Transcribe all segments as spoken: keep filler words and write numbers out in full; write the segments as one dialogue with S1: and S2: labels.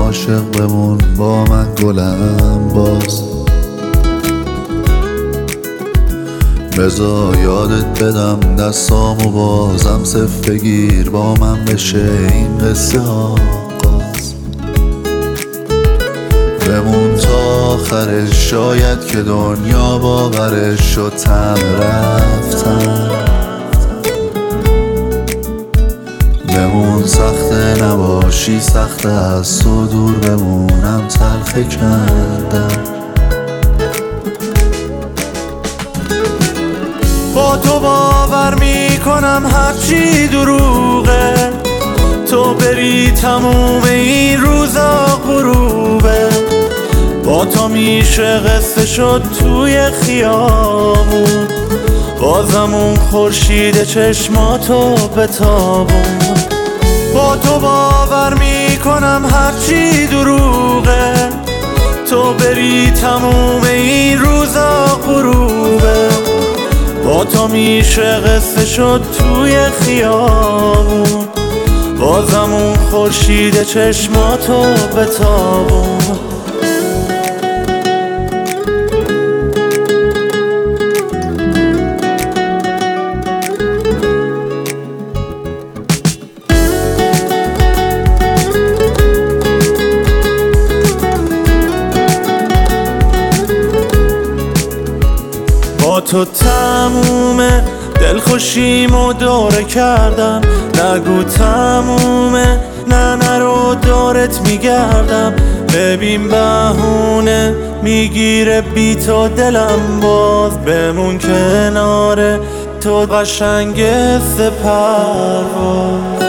S1: عاشق بمون با من گلم باز. بذار یادت بدم دستامو بازم صف بگیر با من بشه این قصه آغاز. بمون تا آخرش شاید که دنیا باورش شد تن رفتن. بمون سخته نباشی سخته از تو دور بمونم تلخه کردم.
S2: با تو باور میکنم هرچی دروغه، تو بری تموم این روزا غروبه. با تو میشه قصه شد توی خیابون، بازم اون خورشید چشماتو بتابون. با تو باور میکنم هرچی دروغه، تو بری تموم این روزا غروبه. با تو میشه قصه شد توی خیابون، بازم اون خورشید چشماتو بتابون. با تو تمومه دلخوشیمو دوره کردم، نگو تمومه نه نرو دورت میگردم. ببین بهونه میگیره بی تو دلم باز، بمون کناره تو قشنگ سپرواز.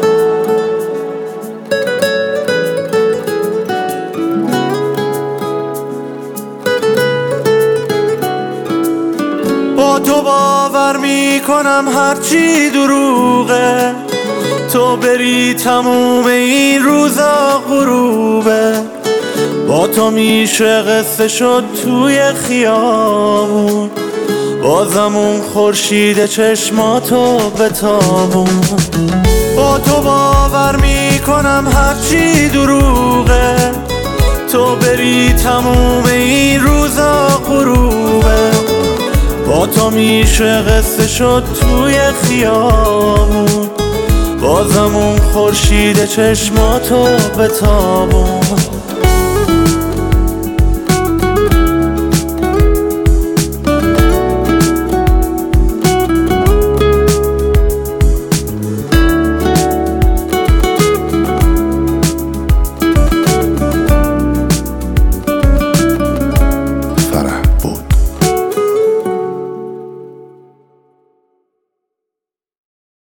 S2: با تو باور میکنم هرچی دروغه، تو بری تموم این روزا غروبه. با تو میشه قصه شد توی خیابون، بازم اون خورشید چشماتو بتابون. با تو باور میکنم هرچی دروغه، تو بری تموم این روزا غروبه. با تو میشه قصه شد توی خیابون، بازم اون خورشید چشماتو بتابون.